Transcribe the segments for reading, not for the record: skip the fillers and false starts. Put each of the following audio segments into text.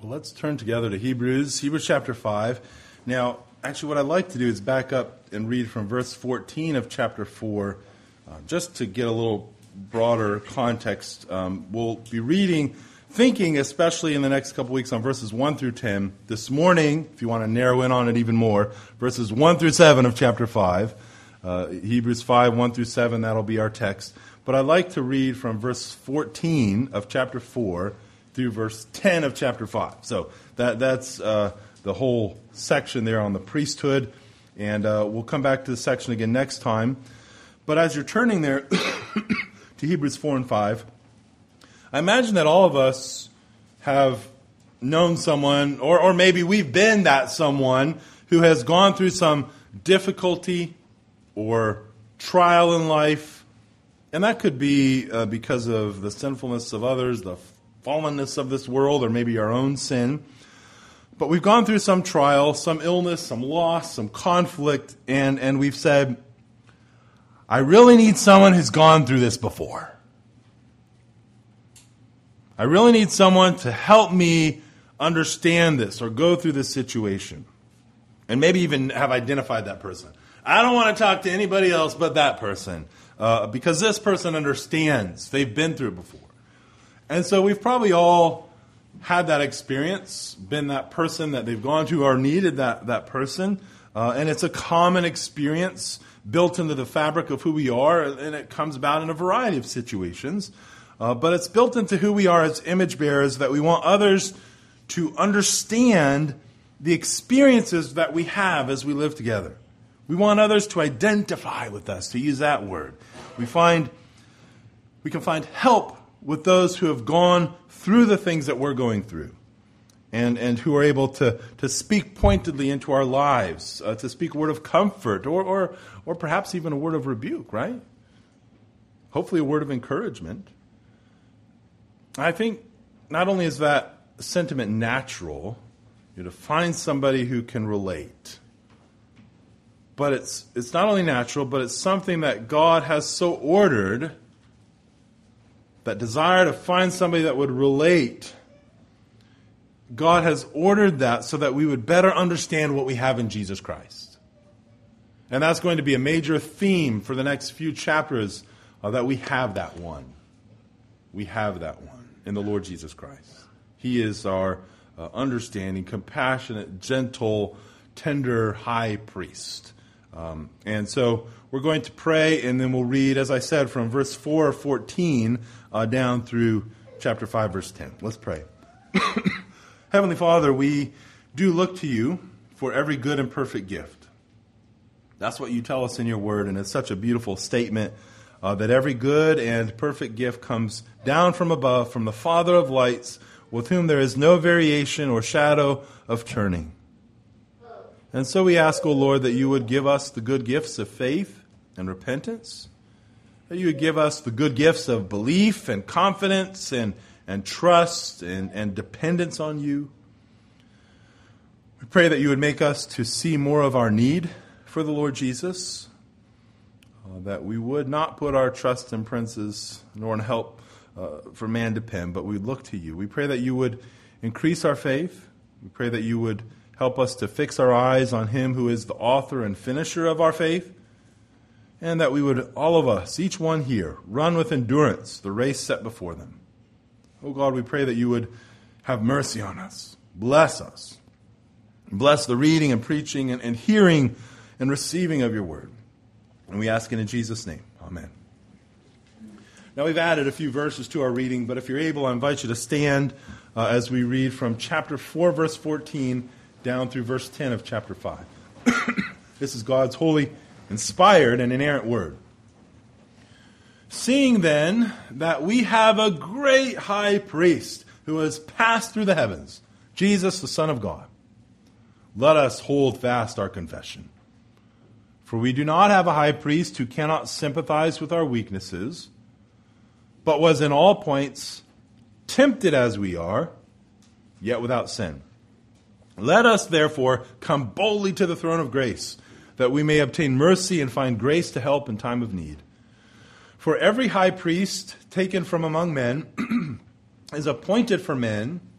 Well, let's turn together to Hebrews chapter 5. Now, actually what I'd like to do is back up and read from verse 14 of chapter 4, just to get a little broader context. We'll be thinking especially in the next couple weeks on verses 1 through 10. This morning, if you want to narrow in on it even more, verses 1 through 7 of chapter 5. Hebrews 5, 1 through 7, that'll be our text. But I'd like to read from verse 14 of chapter 4 through verse 10 of chapter 5. So that's the whole section there on the priesthood. And we'll come back to the section again next time. But as you're turning there to Hebrews 4 and 5, I imagine that all of us have known someone, or maybe we've been that someone who has gone through some difficulty or trial in life. And that could be because of the sinfulness of others, the fallenness of this world, or maybe our own sin. But we've gone through some trial, some illness, some loss, some conflict, and we've said, I really need someone who's gone through this before. I really need someone to help me understand this or go through this situation. And maybe even have identified that person. I don't want to talk to anybody else but that person, because this person understands. They've been through it before. And so we've probably all had that experience, been that person that they've gone to or needed that person. And it's a common experience built into the fabric of who we are, and it comes about in a variety of situations. But it's built into who we are as image bearers, that we want others to understand the experiences that we have as we live together. We want others to identify with us, to use that word. We can find help with those who have gone through the things that we're going through, and who are able to speak pointedly into our lives, to speak a word of comfort, or perhaps even a word of rebuke, right? Hopefully a word of encouragement. I think not only is that sentiment natural, to find somebody who can relate, but it's not only natural, but it's something that God has so ordered. That desire to find somebody that would relate, God has ordered that so that we would better understand what we have in Jesus Christ. And that's going to be a major theme for the next few chapters, that we have that one. We have that one in the Lord Jesus Christ. He is our understanding, compassionate, gentle, tender high priest. And so we're going to pray, and then we'll read, as I said, from verse 4 or 14 down through chapter 5, verse 10. Let's pray. Heavenly Father, we do look to you for every good and perfect gift. That's what you tell us in your word, and it's such a beautiful statement that every good and perfect gift comes down from above, from the Father of lights, with whom there is no variation or shadow of turning. And so we ask, O Lord, that you would give us the good gifts of faith and repentance, that you would give us the good gifts of belief and confidence and trust and dependence on you. We pray that you would make us to see more of our need for the Lord Jesus, that we would not put our trust in princes nor in help for man depend, but we look to you. We pray that you would increase our faith. We pray that you would help us to fix our eyes on him who is the author and finisher of our faith, and that we would, all of us, each one here, run with endurance the race set before them. Oh God, we pray that you would have mercy on us. Bless us. Bless the reading and preaching and hearing and receiving of your word. And we ask it in Jesus' name. Amen. Now we've added a few verses to our reading, but if you're able, I invite you to stand as we read from chapter 4, verse 14, down through verse 10 of chapter 5. This is God's holy, inspired, and inerrant word. Seeing then that we have a great high priest who has passed through the heavens, Jesus, the Son of God, let us hold fast our confession. For we do not have a high priest who cannot sympathize with our weaknesses, but was in all points tempted as we are, yet without sin. Let us therefore come boldly to the throne of grace, that we may obtain mercy and find grace to help in time of need. For every high priest taken from among men is appointed for men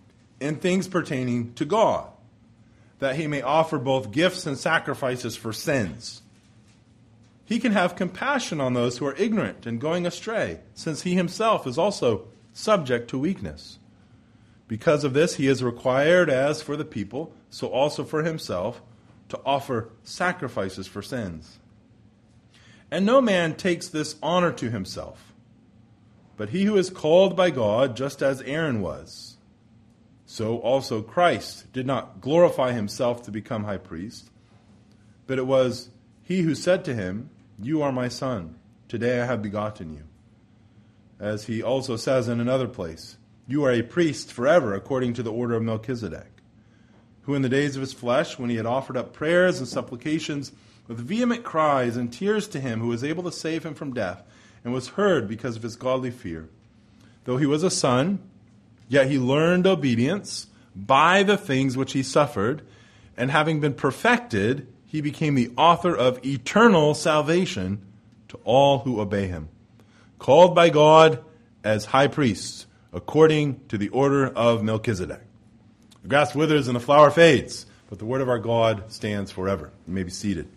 in things pertaining to God, that he may offer both gifts and sacrifices for sins. He can have compassion on those who are ignorant and going astray, since he himself is also subject to weakness. Because of this, he is required, as for the people, so also for himself, to offer sacrifices for sins. And no man takes this honor to himself, but he who is called by God, just as Aaron was. So also Christ did not glorify himself to become high priest, but it was he who said to him, "You are my son, today I have begotten you." As he also says in another place, "You are a priest forever, according to the order of Melchizedek," who in the days of his flesh, when he had offered up prayers and supplications with vehement cries and tears to him who was able to save him from death, and was heard because of his godly fear. Though he was a son, yet he learned obedience by the things which he suffered, and having been perfected, he became the author of eternal salvation to all who obey him, called by God as high priests, according to the order of Melchizedek. The grass withers and the flower fades, but the word of our God stands forever. You may be seated.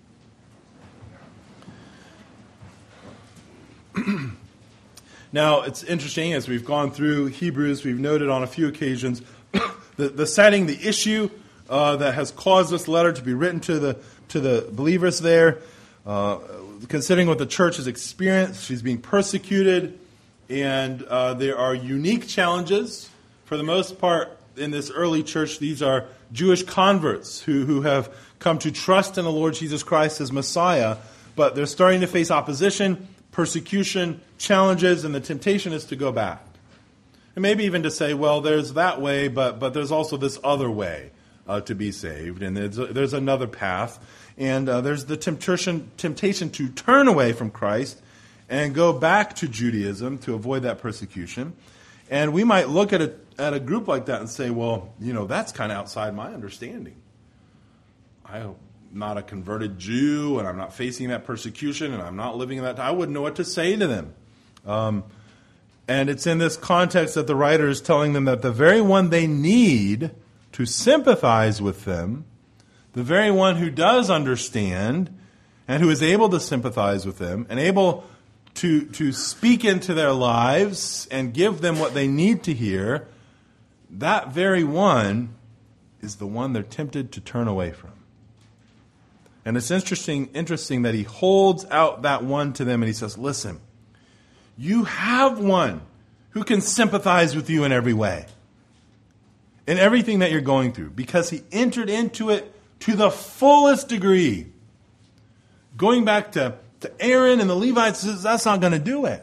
Now, it's interesting, as we've gone through Hebrews, we've noted on a few occasions the setting, the issue that has caused this letter to be written to the believers there. Considering what the church has experienced, she's being persecuted, and there are unique challenges. For the most part, in this early church, these are Jewish converts who have come to trust in the Lord Jesus Christ as Messiah, but they're starting to face opposition, persecution, challenges, and the temptation is to go back. And maybe even to say, well, there's that way, but there's also this other way to be saved, and there's another path. And there's the temptation to turn away from Christ and go back to Judaism to avoid that persecution. And we might look at a group like that and say, well, that's kind of outside my understanding. I'm not a converted Jew, and I'm not facing that persecution, and I'm not living in that time. I wouldn't know what to say to them. And it's in this context that the writer is telling them that the very one they need to sympathize with them, the very one who does understand and who is able to sympathize with them and able to speak into their lives and give them what they need to hear, that very one is the one they're tempted to turn away from. And it's interesting that he holds out that one to them and he says, listen, you have one who can sympathize with you in every way, in everything that you're going through, because he entered into it to the fullest degree. Going back to Aaron and the Levites, that's not going to do it.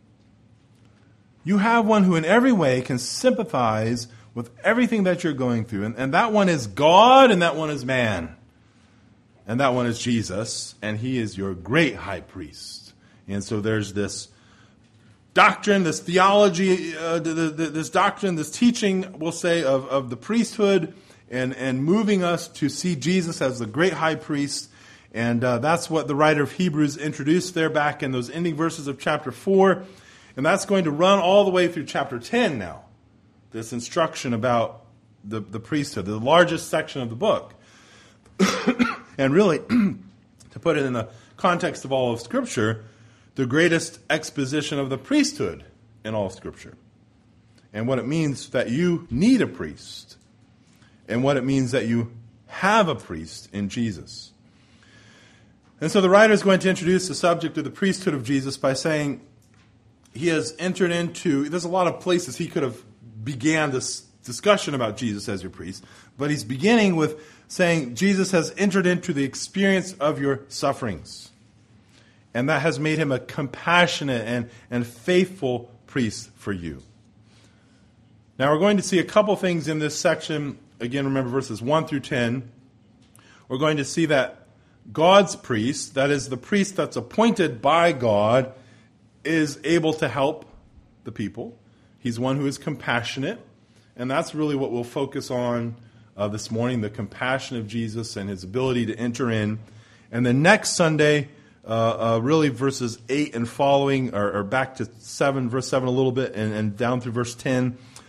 You have one who in every way can sympathize with everything that you're going through. And that one is God, and that one is man. And that one is Jesus, and he is your great high priest. And so there's this doctrine, this theology, this doctrine, this teaching, we'll say, of the priesthood, and moving us to see Jesus as the great high priest. And that's what the writer of Hebrews introduced there back in those ending verses of chapter 4. And that's going to run all the way through chapter 10 now. This instruction about the priesthood, the largest section of the book. And really, to put it in the context of all of Scripture, the greatest exposition of the priesthood in all of Scripture. And what it means that you need a priest. And what it means that you have a priest in Jesus. And so the writer is going to introduce the subject of the priesthood of Jesus by saying he has entered into, there's a lot of places he could have began this discussion about Jesus as your priest, but he's beginning with saying Jesus has entered into the experience of your sufferings. And that has made him a compassionate and faithful priest for you. Now we're going to see a couple things in this section. Again, remember verses 1 through 10. We're going to see that God's priest, that is the priest that's appointed by God, is able to help the people. He's one who is compassionate. And that's really what we'll focus on this morning, the compassion of Jesus and his ability to enter in. And then next Sunday, really verses 8 and following, or back to 7, verse 7 a little bit, and down through verse 10,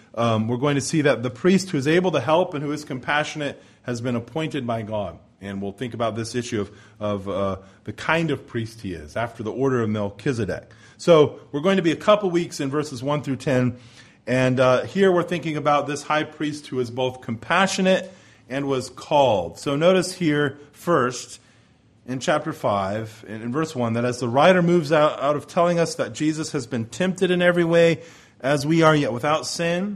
we're going to see that the priest who is able to help and who is compassionate has been appointed by God. And we'll think about this issue of the kind of priest he is, after the order of Melchizedek. So we're going to be a couple weeks in verses 1 through 10. And here we're thinking about this high priest who is both compassionate and was called. So notice here first, in chapter 5, in verse 1, that as the writer moves out of telling us that Jesus has been tempted in every way as we are, yet without sin,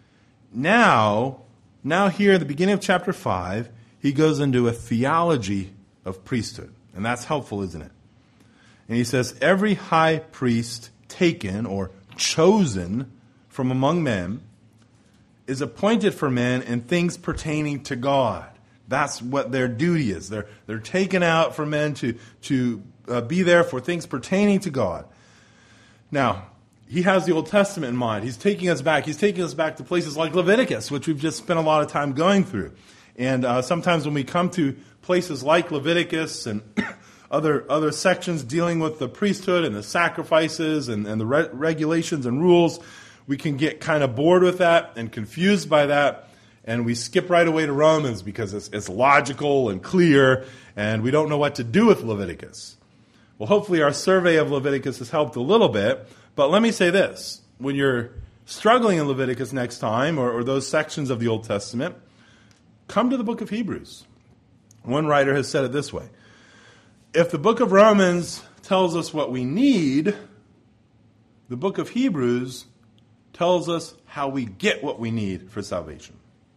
now here at the beginning of chapter 5, he goes into a theology of priesthood. And that's helpful, isn't it? And he says, every high priest taken or chosen from among men is appointed for men in things pertaining to God. That's what their duty is. They're taken out for men to be there for things pertaining to God. Now, he has the Old Testament in mind. He's taking us back. He's taking us back to places like Leviticus, which we've just spent a lot of time going through. And sometimes when we come to places like Leviticus and other sections dealing with the priesthood and the sacrifices and the regulations and rules, we can get kind of bored with that and confused by that. And we skip right away to Romans because it's logical and clear, and we don't know what to do with Leviticus. Well, hopefully our survey of Leviticus has helped a little bit. But let me say this. When you're struggling in Leviticus next time, or those sections of the Old Testament, come to the book of Hebrews. One writer has said it this way. If the book of Romans tells us what we need, the book of Hebrews tells us how we get what we need for salvation.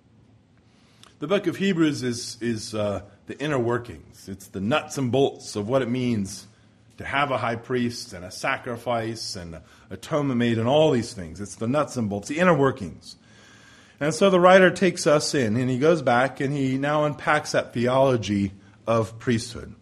The book of Hebrews is the inner workings. It's the nuts and bolts of what it means to have a high priest and a sacrifice and atonement made and all these things. It's the nuts and bolts, the inner workings. And so the writer takes us in, and he goes back, and he now unpacks that theology of priesthood.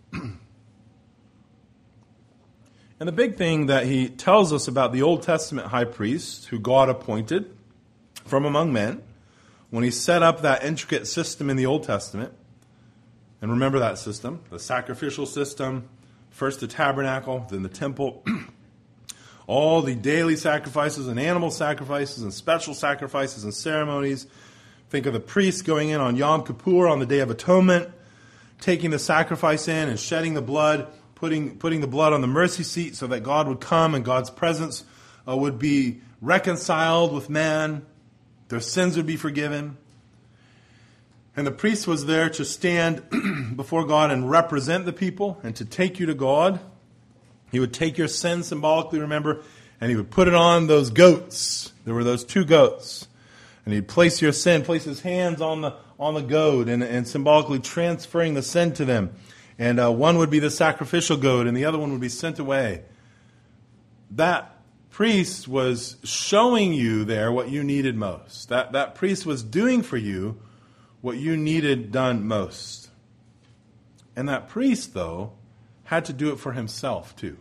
And the big thing that he tells us about the Old Testament high priest, who God appointed from among men, when he set up that intricate system in the Old Testament, and remember that system, the sacrificial system, first the tabernacle, then the temple, all the daily sacrifices and animal sacrifices and special sacrifices and ceremonies. Think of the priest going in on Yom Kippur, on the Day of Atonement, taking the sacrifice in and shedding the blood, putting the blood on the mercy seat so that God would come and God's presence would be reconciled with man. Their sins would be forgiven. And the priest was there to stand before God and represent the people and to take you to God. He would take your sin symbolically, remember, and he would put it on those goats. There were those two goats. And he'd place your sin, place his hands on the goat and symbolically transferring the sin to them. And one would be the sacrificial goat and the other one would be sent away. That priest was showing you there what you needed most. That priest was doing for you what you needed done most. And that priest, though, had to do it for himself, too.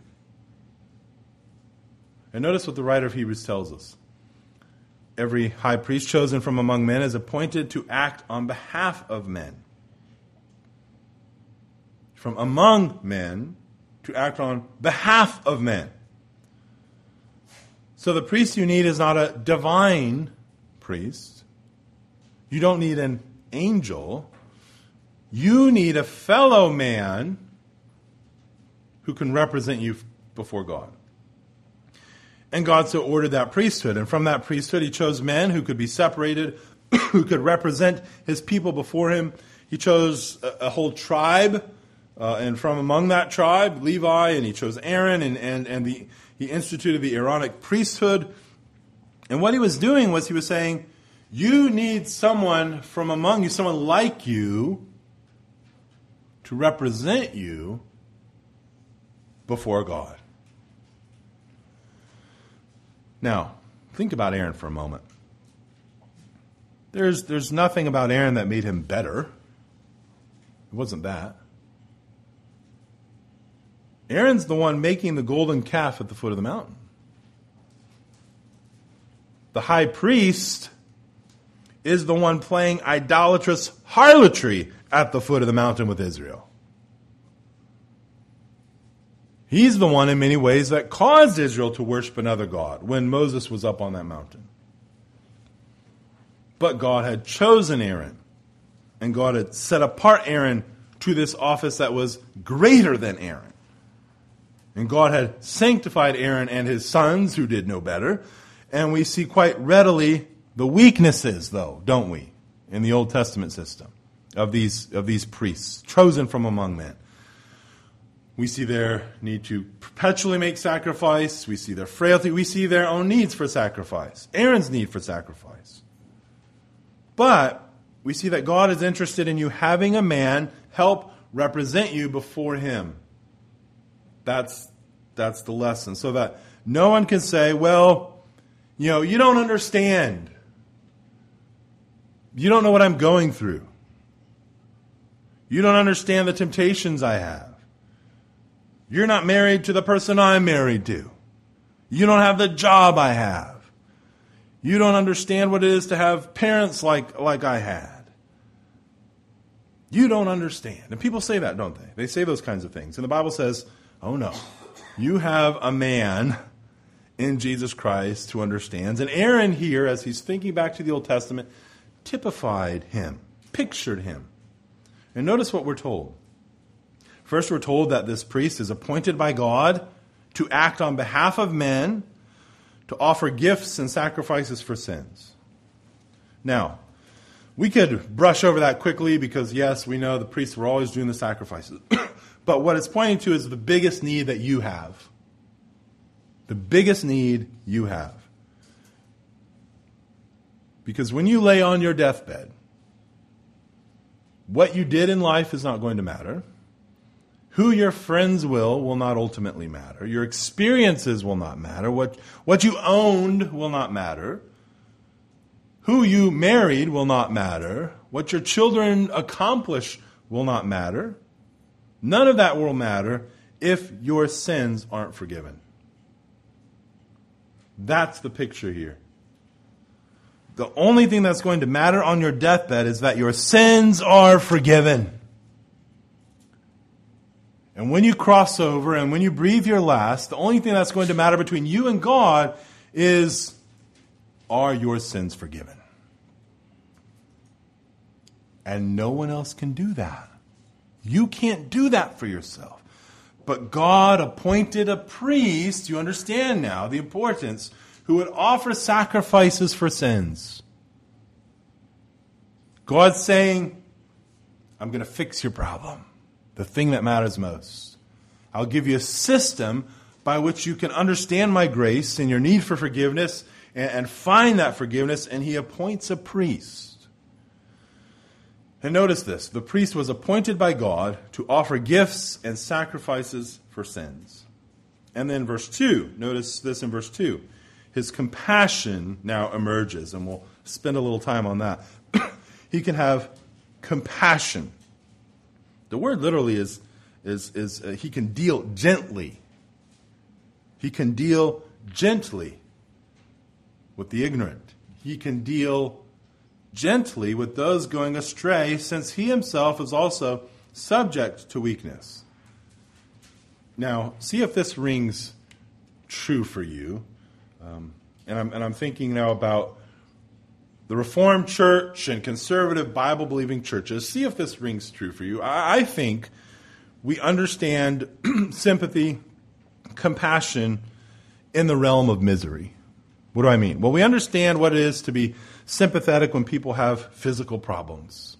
And notice what the writer of Hebrews tells us. Every high priest chosen from among men is appointed to act on behalf of men. From among men to act on behalf of men. So the priest you need is not a divine priest. You don't need an angel. You need a fellow man who can represent you before God. And God so ordered that priesthood. And from that priesthood, he chose men who could be separated, who could represent his people before him. He chose a whole tribe, and from among that tribe, Levi, and he chose Aaron, and he instituted the Aaronic priesthood. And what he was doing was he was saying, you need someone from among you, someone like you, to represent you before God. Now, think about Aaron for a moment. There's nothing about Aaron that made him better. It wasn't that. Aaron's the one making the golden calf at the foot of the mountain. The high priest is the one playing idolatrous harlotry at the foot of the mountain with Israel. He's the one in many ways that caused Israel to worship another god when Moses was up on that mountain. But God had chosen Aaron, and God had set apart Aaron to this office that was greater than Aaron. And God had sanctified Aaron and his sons, who did no better. And we see quite readily the weaknesses, though, don't we, in the Old Testament system of these priests, chosen from among men. We see their need to perpetually make sacrifice. We see their frailty. We see their own needs for sacrifice. Aaron's need for sacrifice. But we see that God is interested in you having a man help represent you before him. That's the lesson. So that no one can say, well, you don't understand. You don't know what I'm going through. You don't understand the temptations I have. You're not married to the person I'm married to. You don't have the job I have. You don't understand what it is to have parents like I had. You don't understand. And people say that, don't they? They say those kinds of things. And the Bible says, oh no, you have a man in Jesus Christ who understands. And Aaron here, as he's thinking back to the Old Testament, typified him, pictured him. And notice what we're told. First, we're told that this priest is appointed by God to act on behalf of men, to offer gifts and sacrifices for sins. Now, we could brush over that quickly because, yes, we know the priests were always doing the sacrifices. But what it's pointing to is the biggest need that you have. The biggest need you have. Because when you lay on your deathbed, what you did in life is not going to matter. Who your friends will not ultimately matter. Your experiences will not matter. What you owned will not matter. Who you married will not matter. What your children accomplish will not matter. None of that will matter if your sins aren't forgiven. That's the picture here. The only thing that's going to matter on your deathbed is that your sins are forgiven. And when you cross over and when you breathe your last, the only thing that's going to matter between you and God is, are your sins forgiven? And no one else can do that. You can't do that for yourself. But God appointed a priest, you understand now the importance, who would offer sacrifices for sins. God's saying, I'm going to fix your problem. The thing that matters most. I'll give you a system by which you can understand my grace and your need for forgiveness and find that forgiveness, and he appoints a priest. And notice this, the priest was appointed by God to offer gifts and sacrifices for sins. And then verse 2, notice this in verse 2. His compassion now emerges, and we'll spend a little time on that. He can have compassion. The word literally is he can deal gently. He can deal gently with the ignorant. He can deal gently with those going astray, since he himself is also subject to weakness. Now, see if this rings true for you. And I'm thinking now about the Reformed Church and conservative Bible-believing churches. See if this rings true for you. I think we understand sympathy, compassion in the realm of misery. What do I mean? Well, we understand what it is to be sympathetic when people have physical problems.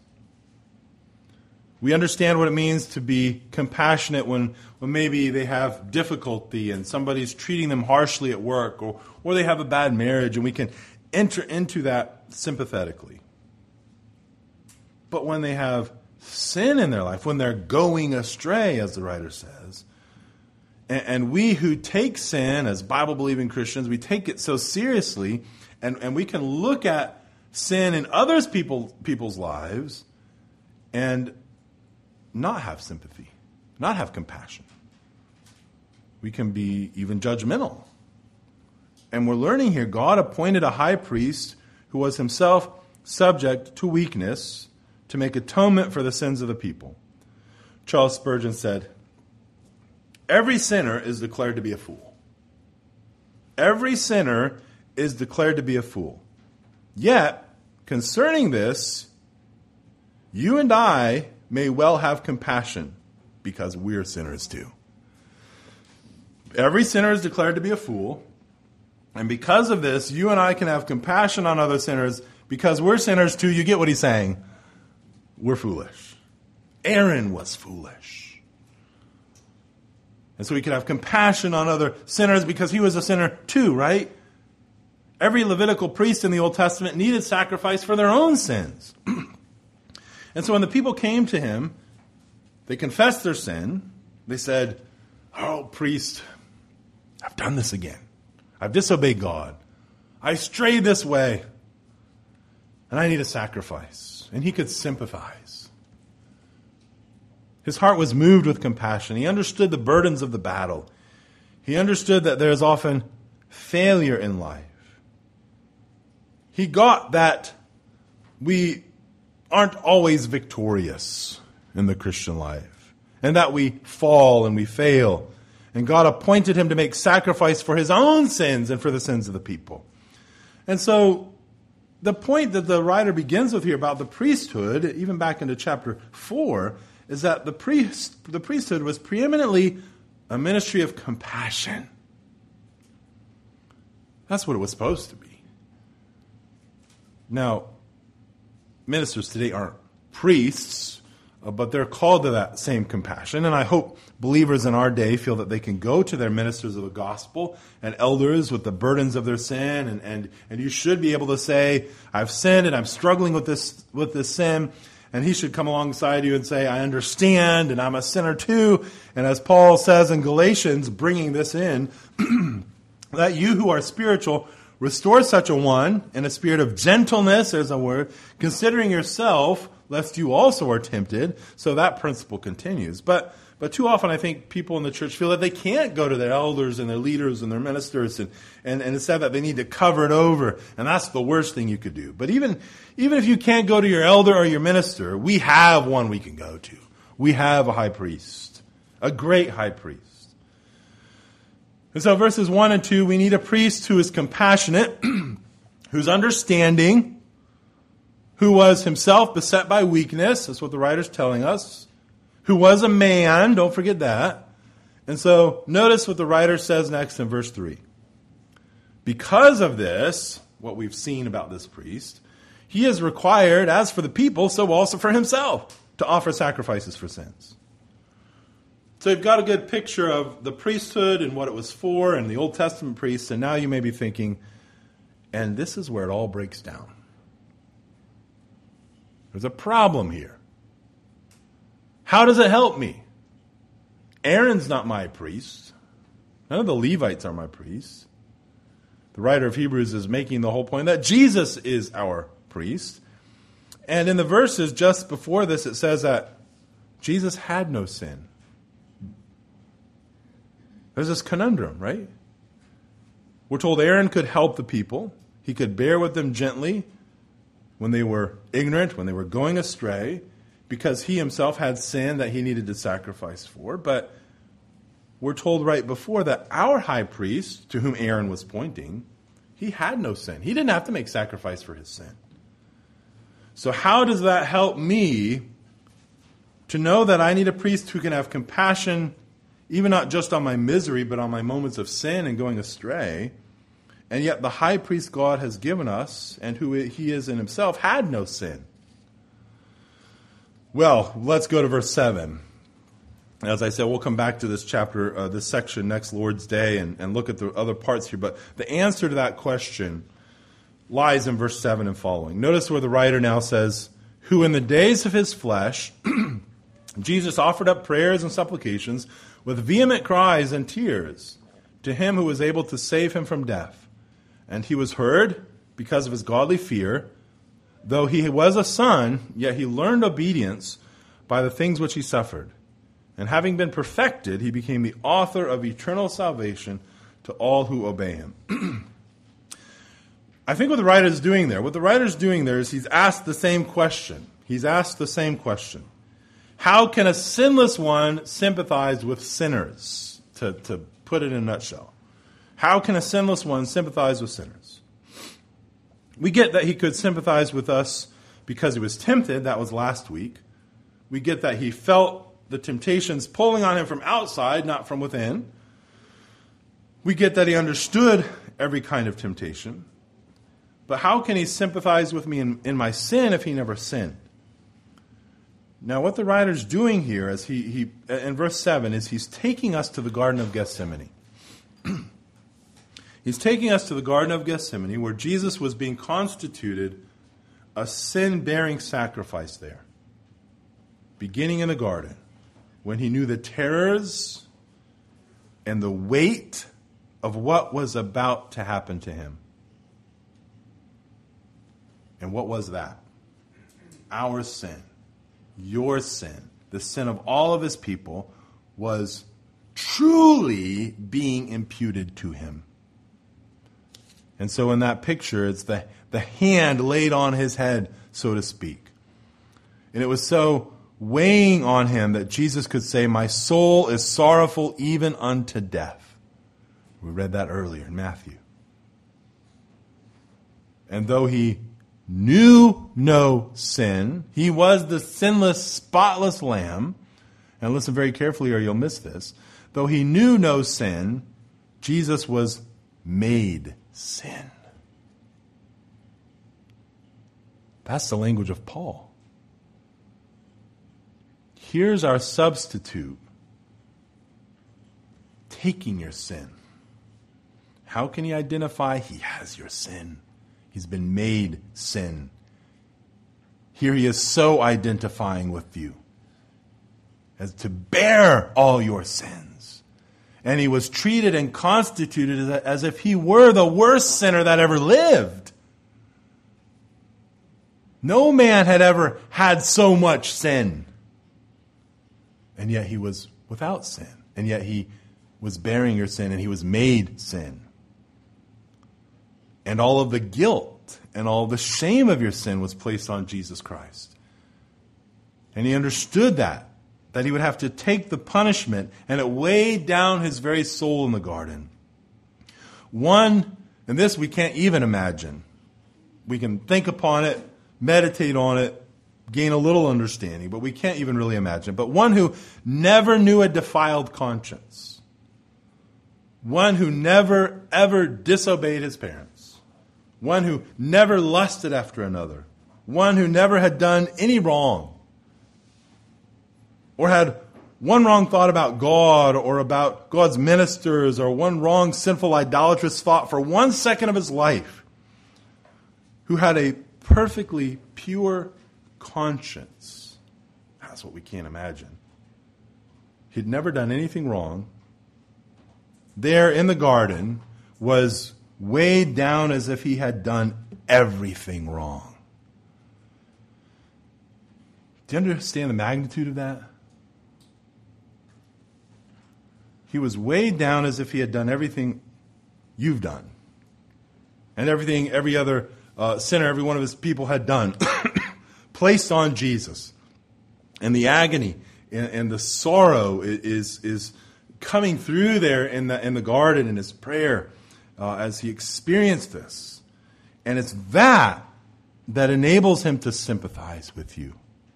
We understand what it means to be compassionate when maybe they have difficulty and somebody's treating them harshly at work, or they have a bad marriage, and we can enter into that sympathetically. But when they have sin in their life, when they're going astray, as the writer says, and we who take sin as Bible-believing Christians, we take it so seriously, and we can look at sin in others people's lives and not have sympathy, not have compassion. We can be even judgmental. And we're learning here, God appointed a high priest who was himself subject to weakness to make atonement for the sins of the people. Charles Spurgeon said, every sinner is declared to be a fool. Every sinner is declared to be a fool. Yet, concerning this, you and I may well have compassion, because we're sinners too. Every sinner is declared to be a fool, and because of this, you and I can have compassion on other sinners, because we're sinners too. You get what he's saying? We're foolish. Aaron was foolish. And so we can have compassion on other sinners because he was a sinner too, right? Every Levitical priest in the Old Testament needed sacrifice for their own sins. And so when the people came to him, they confessed their sin. They said, "Oh, priest, I've done this again. I've disobeyed God. I strayed this way. And I need a sacrifice." And he could sympathize. His heart was moved with compassion. He understood the burdens of the battle. He understood that there is often failure in life. He got that we aren't always victorious in the Christian life, and that we fall and we fail. And God appointed him to make sacrifice for his own sins and for the sins of the people. And so the point that the writer begins with here about the priesthood, even back into chapter 4, is that the priesthood was preeminently a ministry of compassion. That's what it was supposed to be. Now, ministers today aren't priests, but they're called to that same compassion. And I hope believers in our day feel that they can go to their ministers of the gospel and elders with the burdens of their sin. And you should be able to say, "I've sinned and I'm struggling with this sin." And he should come alongside you and say, "I understand, and I'm a sinner too." And as Paul says in Galatians, bringing this in, that you who are spiritual, restore such a one in a spirit of gentleness, there's a word, considering yourself, lest you also are tempted. So that principle continues. But too often I think people in the church feel that they can't go to their elders and their leaders and their ministers and instead that they need to cover it over. And that's the worst thing you could do. But even if you can't go to your elder or your minister, we have one we can go to. We have a high priest, a great high priest. And so verses 1 and 2, we need a priest who is compassionate, who's understanding, who was himself beset by weakness. That's what the writer's telling us. Who was a man, don't forget that. And so notice what the writer says next in verse 3. Because of this, what we've seen about this priest, he is required, as for the people, so also for himself, to offer sacrifices for sins. So you've got a good picture of the priesthood and what it was for and the Old Testament priests, and now you may be thinking, and this is where it all breaks down. There's a problem here. How does it help me? Aaron's not my priest. None of the Levites are my priests. The writer of Hebrews is making the whole point that Jesus is our priest. And in the verses just before this, it says that Jesus had no sin. There's this conundrum, right? We're told Aaron could help the people. He could bear with them gently when they were ignorant, when they were going astray, because he himself had sin that he needed to sacrifice for. But we're told right before that our high priest, to whom Aaron was pointing, he had no sin. He didn't have to make sacrifice for his sin. So how does that help me to know that I need a priest who can have compassion, even not just on my misery, but on my moments of sin and going astray? And yet the high priest God has given us, and who he is in himself, had no sin. Well, let's go to verse 7. As I said, we'll come back to this chapter, this section next Lord's Day and look at the other parts here. But the answer to that question lies in verse 7 and following. Notice where the writer now says, who in the days of his flesh, Jesus offered up prayers and supplications with vehement cries and tears to him who was able to save him from death. And he was heard because of his godly fear. Though he was a son, yet he learned obedience by the things which he suffered. And having been perfected, he became the author of eternal salvation to all who obey him. I think what the writer is doing there, is he's asked the same question. How can a sinless one sympathize with sinners? To put it in a nutshell. How can a sinless one sympathize with sinners? We get that he could sympathize with us because he was tempted. That was last week. We get that he felt the temptations pulling on him from outside, not from within. We get that he understood every kind of temptation. But how can he sympathize with me in my sin if he never sinned? Now, what the writer's doing here, as he in verse 7, is he's taking us to the Garden of Gethsemane. He's taking us to the Garden of Gethsemane, where Jesus was being constituted a sin-bearing sacrifice there, beginning in the garden, when he knew the terrors and the weight of what was about to happen to him. And what was that? Our sin, your sin, the sin of all of his people was truly being imputed to him. And so in that picture, it's the hand laid on his head, so to speak. And it was so weighing on him that Jesus could say, "My soul is sorrowful even unto death." We read that earlier in Matthew. And though he knew no sin, he was the sinless, spotless lamb. And listen very carefully or you'll miss this. Though he knew no sin, Jesus was made sin. That's the language of Paul. Here's our substitute taking your sin. How can he identify? He has your sin. He's been made sin. Here he is so identifying with you as to bear all your sins. And he was treated and constituted as if he were the worst sinner that ever lived. No man had ever had so much sin. And yet he was without sin. And yet he was bearing your sin and he was made sin. And all of the guilt and all the shame of your sin was placed on Jesus Christ. And he understood that he would have to take the punishment, and it weighed down his very soul in the garden. One, and this we can't even imagine. We can think upon it, meditate on it, gain a little understanding, but we can't even really imagine. But one who never knew a defiled conscience. One who never, ever disobeyed his parents. One who never lusted after another. One who never had done any wrong. Or had one wrong thought about God or about God's ministers, or one wrong, sinful, idolatrous thought for 1 second of his life. Who had a perfectly pure conscience. That's what we can't imagine. He'd never done anything wrong. There in the garden was weighed down as if he had done everything wrong. Do you understand the magnitude of that? He was weighed down as if he had done everything you've done. And everything every other sinner, every one of his people had done. Placed on Jesus. And the agony and the sorrow is coming through there in the garden in his prayer as he experienced this. And it's that enables him to sympathize with you.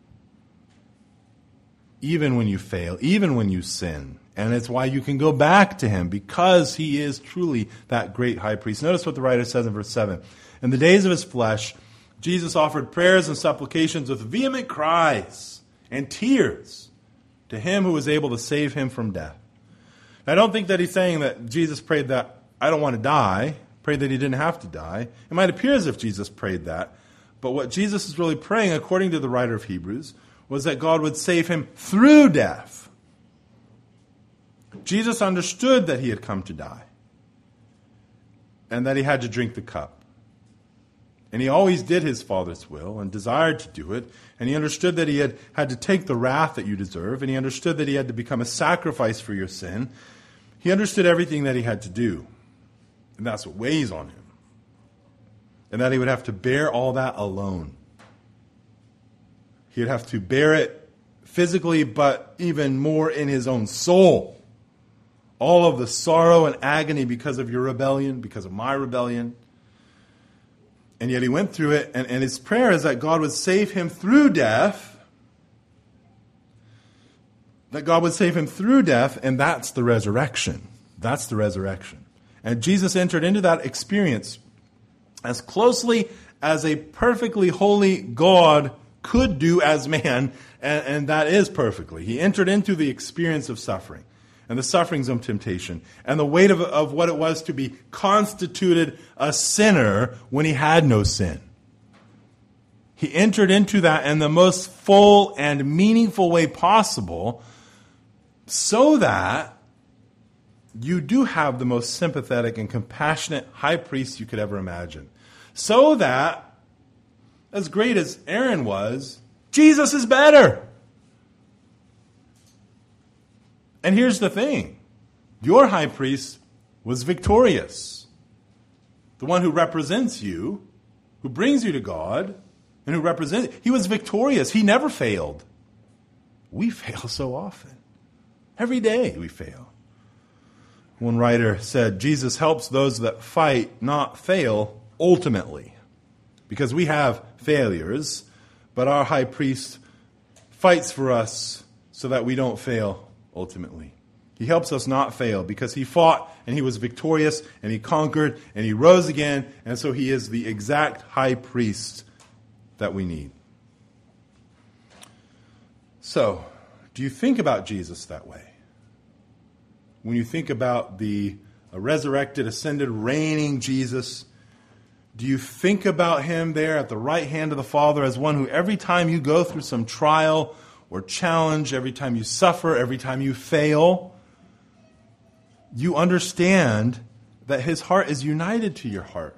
Even when you fail, even when you sin. And it's why you can go back to him, because he is truly that great high priest. Notice what the writer says in verse 7. In the days of his flesh, Jesus offered prayers and supplications with vehement cries and tears to him who was able to save him from death. Now, I don't think that he's saying that Jesus prayed that, I don't want to die, prayed that he didn't have to die. It might appear as if Jesus prayed that. But what Jesus is really praying, according to the writer of Hebrews, was that God would save him through death. Jesus understood that he had come to die and that he had to drink the cup. And he always did his Father's will and desired to do it. And he understood that he had to take the wrath that you deserve. And he understood that he had to become a sacrifice for your sin. He understood everything that he had to do. And that's what weighs on him. And that he would have to bear all that alone. He would have to bear it physically, but even more in his own soul. All of the sorrow and agony because of your rebellion, because of my rebellion. And yet he went through it, and his prayer is that God would save him through death. That God would save him through death, and that's the resurrection. That's the resurrection. And Jesus entered into that experience as closely as a perfectly holy God could do as man, and that is perfectly. He entered into the experience of suffering, and the sufferings of temptation, and the weight of what it was to be constituted a sinner when he had no sin. He entered into that in the most full and meaningful way possible, so that you do have the most sympathetic and compassionate high priest you could ever imagine. So that, as great as Aaron was, Jesus is better. And here's the thing. Your high priest was victorious. The one who represents you, who brings you to God, and who represents, he was victorious. He never failed. We fail so often. Every day we fail. One writer said, Jesus helps those that fight not fail ultimately. Because we have failures, but our high priest fights for us so that we don't fail ultimately. He helps us not fail because he fought and he was victorious and he conquered and he rose again, and so he is the exact high priest that we need. So, do you think about Jesus that way? When you think about the resurrected, ascended, reigning Jesus, do you think about him there at the right hand of the Father as one who every time you go through some trial or challenge, every time you suffer, every time you fail, you understand that his heart is united to your heart?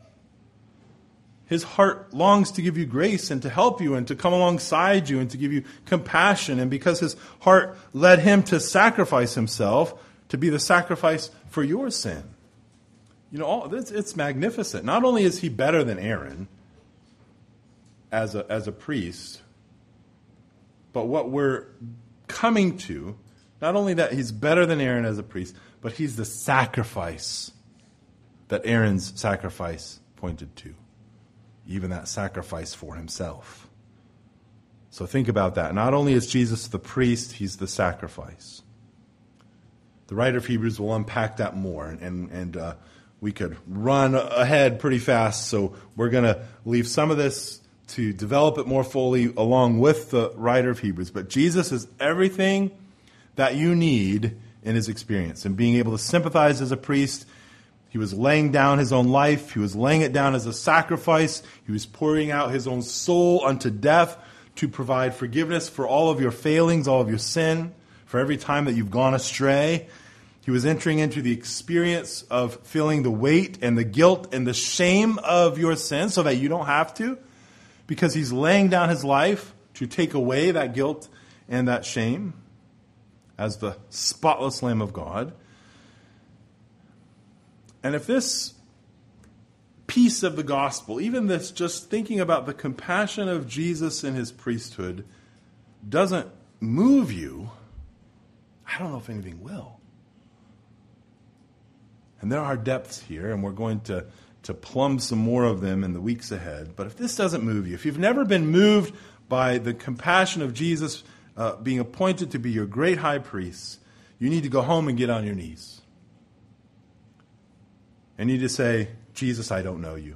His heart longs to give you grace and to help you and to come alongside you and to give you compassion. And because his heart led him to sacrifice himself, to be the sacrifice for your sin. You know, it's magnificent. Not only is he better than Aaron as a priest, but what we're coming to, not only that he's better than Aaron as a priest, but he's the sacrifice that Aaron's sacrifice pointed to. Even that sacrifice for himself. So think about that. Not only is Jesus the priest, he's the sacrifice. The writer of Hebrews will unpack that more, and we could run ahead pretty fast, so we're going to leave some of this to develop it more fully along with the writer of Hebrews. But Jesus is everything that you need in his experience. And being able to sympathize as a priest, he was laying down his own life. He was laying it down as a sacrifice. He was pouring out his own soul unto death to provide forgiveness for all of your failings, all of your sin, for every time that you've gone astray. He was entering into the experience of feeling the weight and the guilt and the shame of your sin so that you don't have to, because he's laying down his life to take away that guilt and that shame as the spotless Lamb of God. And if this piece of the gospel, even this just thinking about the compassion of Jesus in his priesthood, doesn't move you, I don't know if anything will. And there are depths here, and we're going to plumb some more of them in the weeks ahead. But if this doesn't move you, if you've never been moved by the compassion of Jesus being appointed to be your great high priest, you need to go home and get on your knees. And you need to say, Jesus, I don't know you.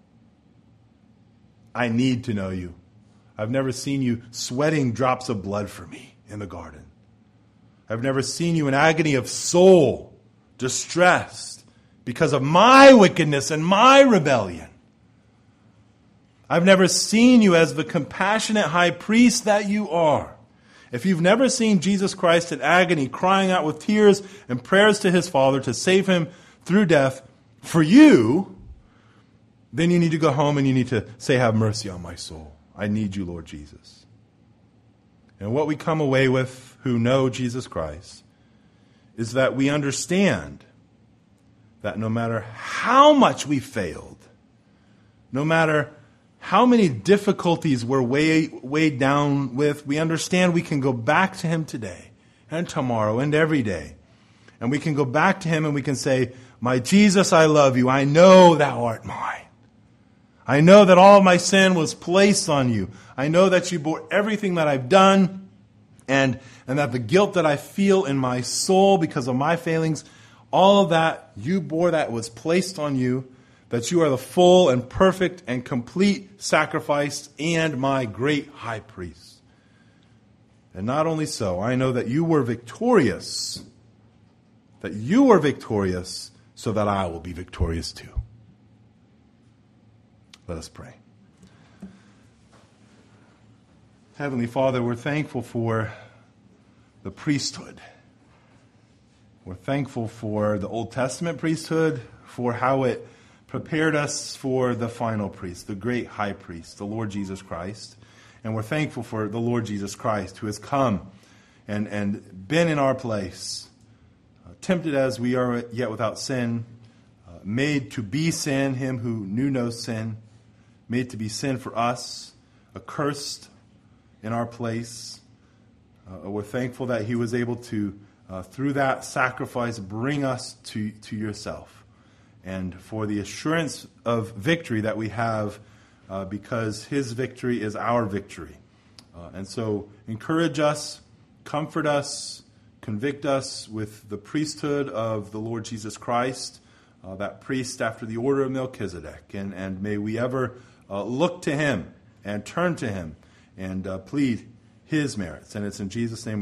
I need to know you. I've never seen you sweating drops of blood for me in the garden. I've never seen you in agony of soul, distressed because of my wickedness and my rebellion. I've never seen you as the compassionate high priest that you are. If you've never seen Jesus Christ in agony, crying out with tears and prayers to his Father to save him through death for you, then you need to go home and you need to say, have mercy on my soul. I need you, Lord Jesus. And what we come away with who know Jesus Christ is that we understand that no matter how much we failed, no matter how many difficulties we're weighed down with, we understand we can go back to him today and tomorrow and every day. And we can go back to him and we can say, my Jesus, I love you. I know thou art mine. I know that all of my sin was placed on you. I know that you bore everything that I've done, and that the guilt that I feel in my soul because of my failings, all of that, you bore that was placed on you, that you are the full and perfect and complete sacrifice and my great high priest. And not only so, I know that you were victorious, so that I will be victorious too. Let us pray. Heavenly Father, we're thankful for the priesthood. We're thankful for the Old Testament priesthood, for how it prepared us for the final priest, the great high priest, the Lord Jesus Christ. And we're thankful for the Lord Jesus Christ, who has come and been in our place, tempted as we are yet without sin, made to be sin, him who knew no sin, made to be sin for us, accursed in our place. We're thankful that he was able to, through that sacrifice, bring us to yourself. And for the assurance of victory that we have because his victory is our victory. And so encourage us, comfort us, convict us with the priesthood of the Lord Jesus Christ, that priest after the order of Melchizedek. And may we ever look to him and turn to him and plead his merits. And it's in Jesus' name